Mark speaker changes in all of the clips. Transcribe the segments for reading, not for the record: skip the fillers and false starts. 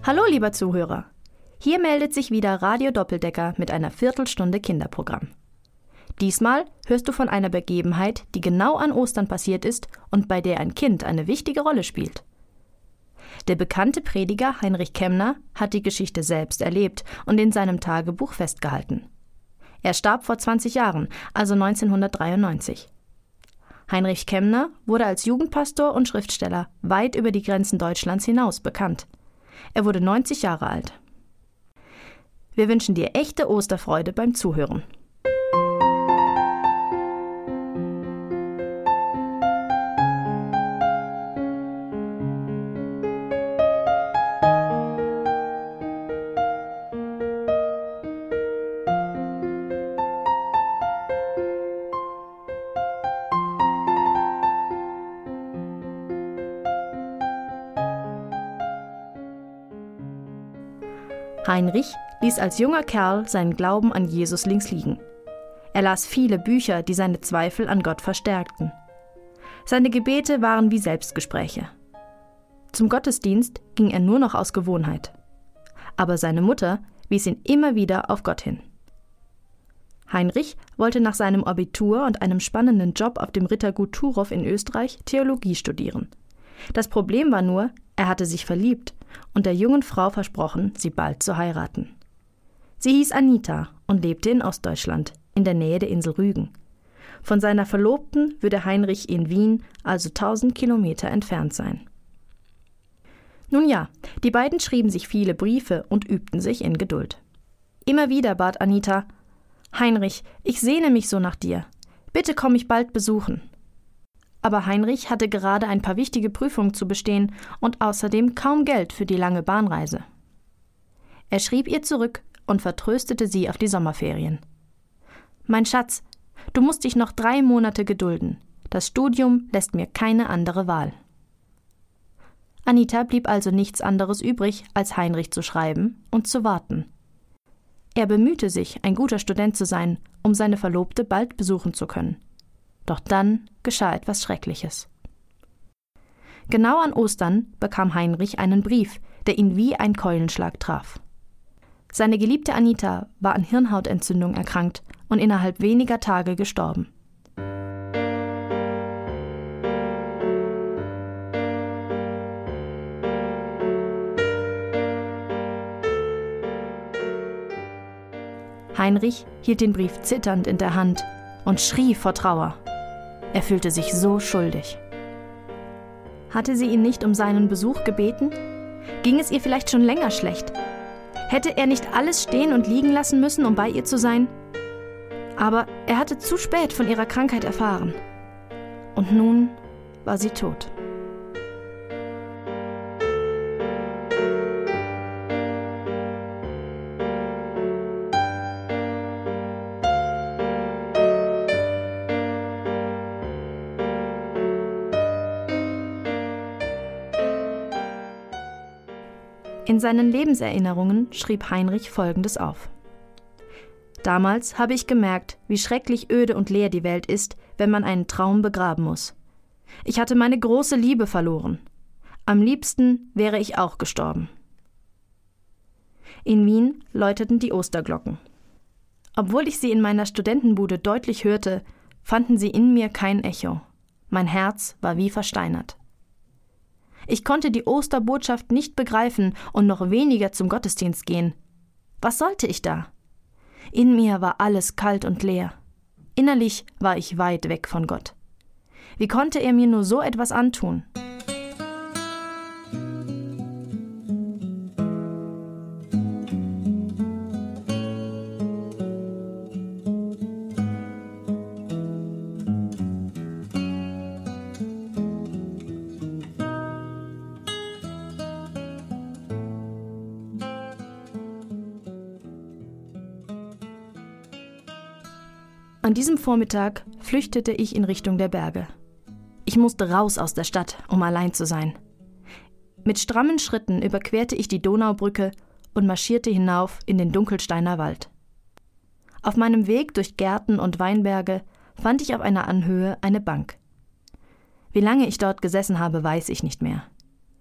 Speaker 1: Hallo, lieber Zuhörer. Hier meldet sich wieder Radio Doppeldecker mit einer Viertelstunde Kinderprogramm. Diesmal hörst du von einer Begebenheit, die genau an Ostern passiert ist und bei der ein Kind eine wichtige Rolle spielt. Der bekannte Prediger Heinrich Kemner hat die Geschichte selbst erlebt und in seinem Tagebuch festgehalten. Er starb vor 20 Jahren, also 1993. Heinrich Kemner wurde als Jugendpastor und Schriftsteller weit über die Grenzen Deutschlands hinaus bekannt. Er wurde 90 Jahre alt. Wir wünschen dir echte Osterfreude beim Zuhören. Heinrich ließ als junger Kerl seinen Glauben an Jesus links liegen. Er las viele Bücher, die seine Zweifel an Gott verstärkten. Seine Gebete waren wie Selbstgespräche. Zum Gottesdienst ging er nur noch aus Gewohnheit. Aber seine Mutter wies ihn immer wieder auf Gott hin. Heinrich wollte nach seinem Abitur und einem spannenden Job auf dem Rittergut Turow in Österreich Theologie studieren. Das Problem war nur, er hatte sich verliebt und der jungen Frau versprochen, sie bald zu heiraten. Sie hieß Anita und lebte in Ostdeutschland, in der Nähe der Insel Rügen. Von seiner Verlobten würde Heinrich in Wien, also 1000 Kilometer entfernt sein. Nun ja, die beiden schrieben sich viele Briefe und übten sich in Geduld. Immer wieder bat Anita: »Heinrich, ich sehne mich so nach dir. Bitte komm mich bald besuchen.« Aber Heinrich hatte gerade ein paar wichtige Prüfungen zu bestehen und außerdem kaum Geld für die lange Bahnreise. Er schrieb ihr zurück und vertröstete sie auf die Sommerferien. »Mein Schatz, du musst dich noch 3 Monate gedulden. Das Studium lässt mir keine andere Wahl.« Anita blieb also nichts anderes übrig, als Heinrich zu schreiben und zu warten. Er bemühte sich, ein guter Student zu sein, um seine Verlobte bald besuchen zu können. Doch dann geschah etwas Schreckliches. Genau an Ostern bekam Heinrich einen Brief, der ihn wie ein Keulenschlag traf. Seine geliebte Anita war an Hirnhautentzündung erkrankt und innerhalb weniger Tage gestorben. Heinrich hielt den Brief zitternd in der Hand und schrie vor Trauer. Er fühlte sich so schuldig. Hatte sie ihn nicht um seinen Besuch gebeten? Ging es ihr vielleicht schon länger schlecht? Hätte er nicht alles stehen und liegen lassen müssen, um bei ihr zu sein? Aber er hatte zu spät von ihrer Krankheit erfahren. Und nun war sie tot. In seinen Lebenserinnerungen schrieb Heinrich Folgendes auf: »Damals habe ich gemerkt, wie schrecklich öde und leer die Welt ist, wenn man einen Traum begraben muss. Ich hatte meine große Liebe verloren. Am liebsten wäre ich auch gestorben.« In Wien läuteten die Osterglocken. Obwohl ich sie in meiner Studentenbude deutlich hörte, fanden sie in mir kein Echo. Mein Herz war wie versteinert. Ich konnte die Osterbotschaft nicht begreifen und noch weniger zum Gottesdienst gehen. Was sollte ich da? In mir war alles kalt und leer. Innerlich war ich weit weg von Gott. Wie konnte er mir nur so etwas antun? An diesem Vormittag flüchtete ich in Richtung der Berge. Ich musste raus aus der Stadt, um allein zu sein. Mit strammen Schritten überquerte ich die Donaubrücke und marschierte hinauf in den Dunkelsteiner Wald. Auf meinem Weg durch Gärten und Weinberge fand ich auf einer Anhöhe eine Bank. Wie lange ich dort gesessen habe, weiß ich nicht mehr.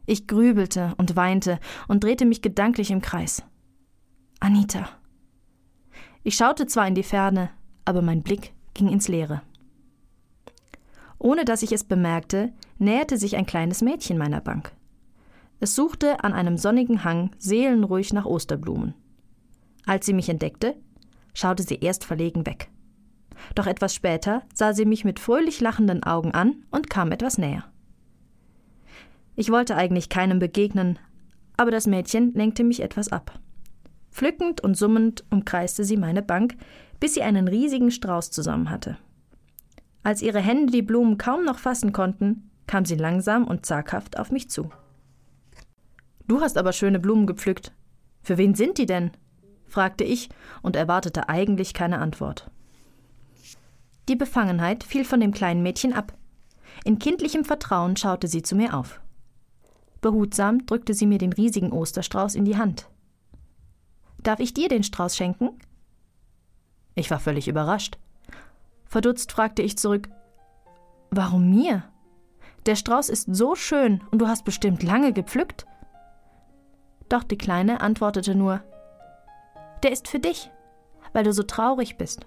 Speaker 1: Ich grübelte und weinte und drehte mich gedanklich im Kreis. Anita. Ich schaute zwar in die Ferne, aber mein Blick ging ins Leere. Ohne dass ich es bemerkte, näherte sich ein kleines Mädchen meiner Bank. Es suchte an einem sonnigen Hang seelenruhig nach Osterblumen. Als sie mich entdeckte, schaute sie erst verlegen weg. Doch etwas später sah sie mich mit fröhlich lachenden Augen an und kam etwas näher. Ich wollte eigentlich keinem begegnen, aber das Mädchen lenkte mich etwas ab. Pflückend und summend umkreiste sie meine Bank, bis sie einen riesigen Strauß zusammen hatte. Als ihre Hände die Blumen kaum noch fassen konnten, kam sie langsam und zaghaft auf mich zu. »Du hast aber schöne Blumen gepflückt. Für wen sind die denn?« fragte ich und erwartete eigentlich keine Antwort. Die Befangenheit fiel von dem kleinen Mädchen ab. In kindlichem Vertrauen schaute sie zu mir auf. Behutsam drückte sie mir den riesigen Osterstrauß in die Hand. »Darf ich dir den Strauß schenken?« Ich war völlig überrascht. Verdutzt fragte ich zurück, »Warum mir? Der Strauß ist so schön und du hast bestimmt lange gepflückt.« Doch die Kleine antwortete nur, »Der ist für dich, weil du so traurig bist.«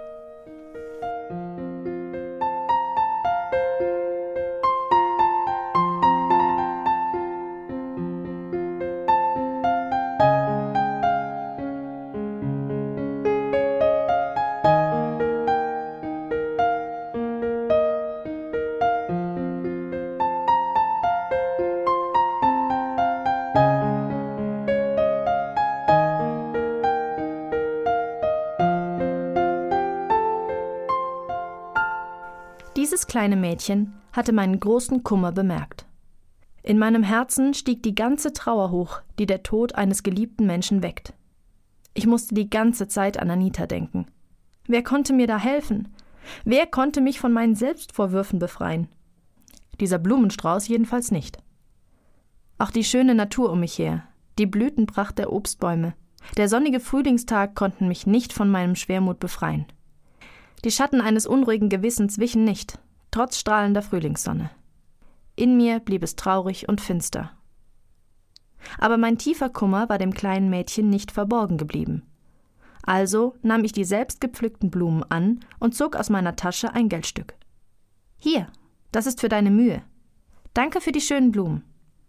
Speaker 1: Dieses kleine Mädchen hatte meinen großen Kummer bemerkt. In meinem Herzen stieg die ganze Trauer hoch, die der Tod eines geliebten Menschen weckt. Ich musste die ganze Zeit an Anita denken. Wer konnte mir da helfen? Wer konnte mich von meinen Selbstvorwürfen befreien? Dieser Blumenstrauß jedenfalls nicht. Auch die schöne Natur um mich her, die Blütenpracht der Obstbäume, der sonnige Frühlingstag konnten mich nicht von meinem Schwermut befreien. Die Schatten eines unruhigen Gewissens wichen nicht, trotz strahlender Frühlingssonne. In mir blieb es traurig und finster. Aber mein tiefer Kummer war dem kleinen Mädchen nicht verborgen geblieben. Also nahm ich die selbstgepflückten Blumen an und zog aus meiner Tasche ein Geldstück. »Hier, das ist für deine Mühe. Danke für die schönen Blumen.«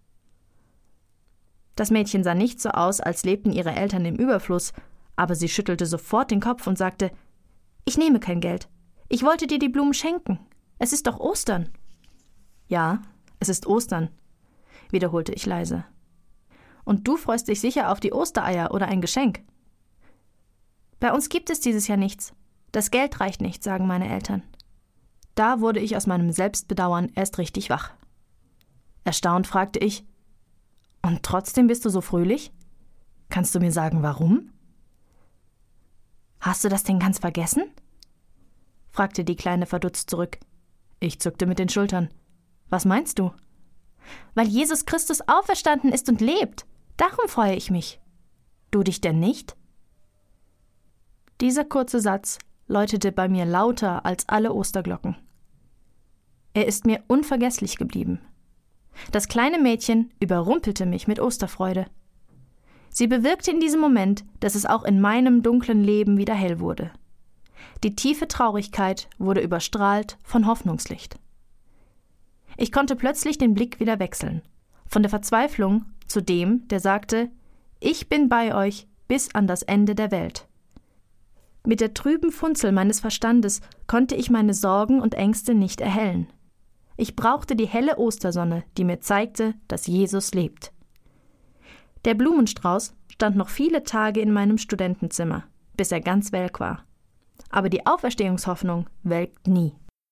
Speaker 1: Das Mädchen sah nicht so aus, als lebten ihre Eltern im Überfluss, aber sie schüttelte sofort den Kopf und sagte, »Ich nehme kein Geld. Ich wollte dir die Blumen schenken. Es ist doch Ostern.« »Ja, es ist Ostern«, wiederholte ich leise. »Und du freust dich sicher auf die Ostereier oder ein Geschenk?« »Bei uns gibt es dieses Jahr nichts. Das Geld reicht nicht«, sagen meine Eltern. Da wurde ich aus meinem Selbstbedauern erst richtig wach. Erstaunt fragte ich, »Und trotzdem bist du so fröhlich? Kannst du mir sagen, warum?« »Hast du das denn ganz vergessen?« fragte die Kleine verdutzt zurück. Ich zuckte mit den Schultern. »Was meinst du?« »Weil Jesus Christus auferstanden ist und lebt. Darum freue ich mich. Du dich denn nicht?« Dieser kurze Satz läutete bei mir lauter als alle Osterglocken. Er ist mir unvergesslich geblieben. Das kleine Mädchen überrumpelte mich mit Osterfreude. Sie bewirkte in diesem Moment, dass es auch in meinem dunklen Leben wieder hell wurde. Die tiefe Traurigkeit wurde überstrahlt von Hoffnungslicht. Ich konnte plötzlich den Blick wieder wechseln, von der Verzweiflung zu dem, der sagte, »Ich bin bei euch bis an das Ende der Welt.« Mit der trüben Funzel meines Verstandes konnte ich meine Sorgen und Ängste nicht erhellen. Ich brauchte die helle Ostersonne, die mir zeigte, dass Jesus lebt. Der Blumenstrauß stand noch viele Tage in meinem Studentenzimmer, bis er ganz welk war. Aber die Auferstehungshoffnung welkt nie.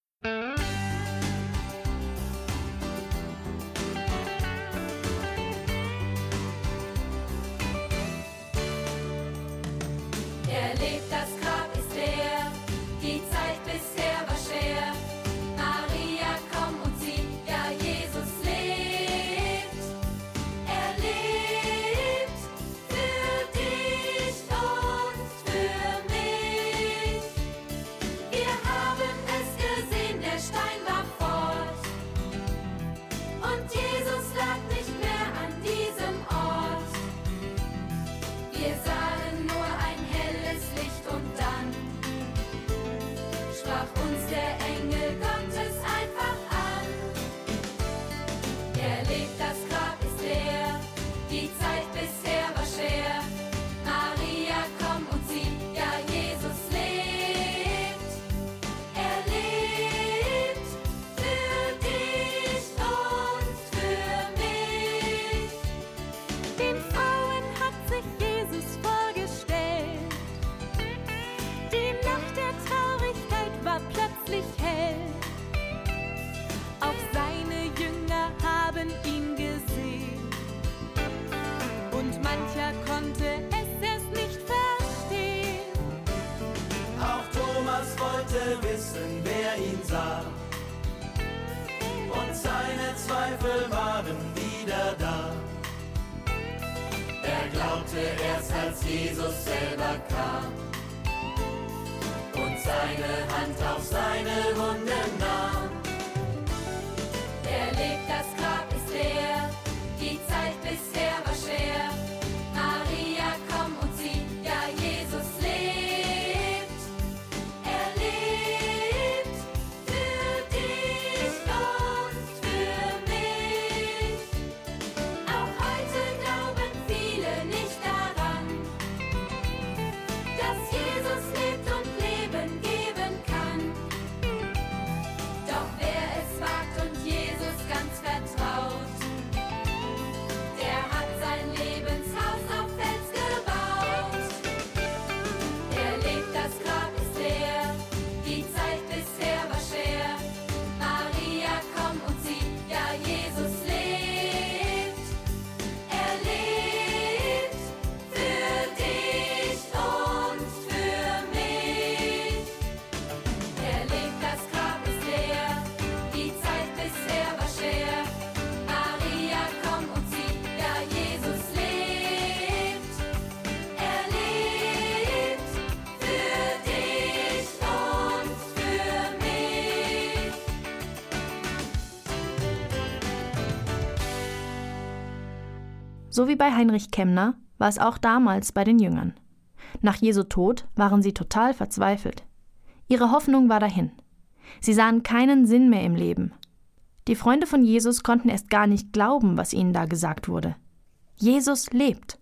Speaker 2: Er lebt, das Grab ist leer, die Zeit bisher war schwer. Maria, komm und sieh, ja, Jesus lebt. Er lebt für dich und für mich. Wir haben es gesehen, der Stein war fort. Und Jesus lag nicht mehr.
Speaker 3: Zweifel waren wieder da. Er glaubte erst, als Jesus selber kam und seine Hand auf seine Wunden nahm.
Speaker 2: Er lebt, das Grab ist leer, die Zeit bisher war schwer. Maria, komm und sieh, ja, Jesus lebt. Er lebt für dich und für mich. Auch heute glauben viele nicht daran, dass Jesus lebt und Leben geben kann. Doch wer es wagt und Jesus ganz vertraut, der hat sein Lebenshaus auf Fels gebaut. Er lebt, das Grab ist leer, die Zeit bisher war schwer. Maria, komm und sieh, ja, Jesus lebt. Er lebt für dich und für mich. Er lebt, das Grab ist leer, die Zeit bisher war schwer. Maria, komm und sieh, ja, Jesus lebt. Er lebt für dich und für mich.
Speaker 1: So wie bei Heinrich Kemner war es auch damals bei den Jüngern. Nach Jesu Tod waren sie total verzweifelt. Ihre Hoffnung war dahin. Sie sahen keinen Sinn mehr im Leben. Die Freunde von Jesus konnten erst gar nicht glauben, was ihnen da gesagt wurde. Jesus lebt.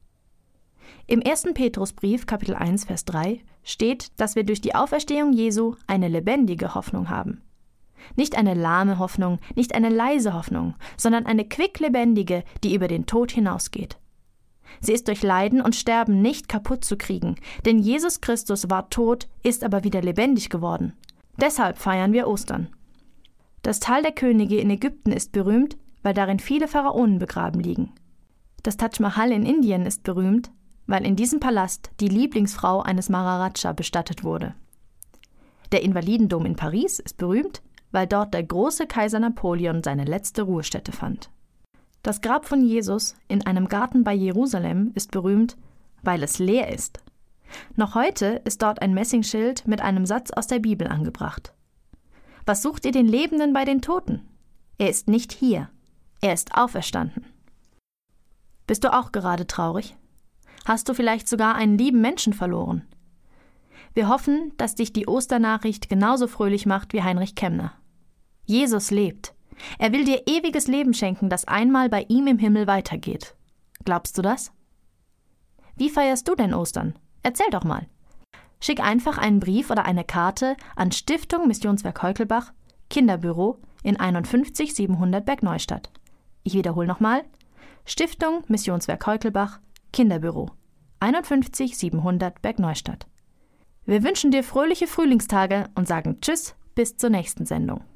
Speaker 1: Im 1. Petrusbrief, Kapitel 1, Vers 3, steht, dass wir durch die Auferstehung Jesu eine lebendige Hoffnung haben. Nicht eine lahme Hoffnung, nicht eine leise Hoffnung, sondern eine quicklebendige, die über den Tod hinausgeht. Sie ist durch Leiden und Sterben nicht kaputt zu kriegen, denn Jesus Christus war tot, ist aber wieder lebendig geworden. Deshalb feiern wir Ostern. Das Tal der Könige in Ägypten ist berühmt, weil darin viele Pharaonen begraben liegen. Das Taj Mahal in Indien ist berühmt, weil in diesem Palast die Lieblingsfrau eines Maharaja bestattet wurde. Der Invalidendom in Paris ist berühmt, weil dort der große Kaiser Napoleon seine letzte Ruhestätte fand. Das Grab von Jesus in einem Garten bei Jerusalem ist berühmt, weil es leer ist. Noch heute ist dort ein Messingschild mit einem Satz aus der Bibel angebracht. Was sucht ihr den Lebenden bei den Toten? Er ist nicht hier, er ist auferstanden. Bist du auch gerade traurig? Hast du vielleicht sogar einen lieben Menschen verloren? Wir hoffen, dass dich die Osternachricht genauso fröhlich macht wie Heinrich Kemner. Jesus lebt. Er will dir ewiges Leben schenken, das einmal bei ihm im Himmel weitergeht. Glaubst du das? Wie feierst du denn Ostern? Erzähl doch mal. Schick einfach einen Brief oder eine Karte an Stiftung Missionswerk Heukelbach, Kinderbüro in 51 700 Bergneustadt. Ich wiederhole nochmal. Stiftung Missionswerk Heukelbach, Kinderbüro 51 700 Bergneustadt. Wir wünschen dir fröhliche Frühlingstage und sagen Tschüss, bis zur nächsten Sendung.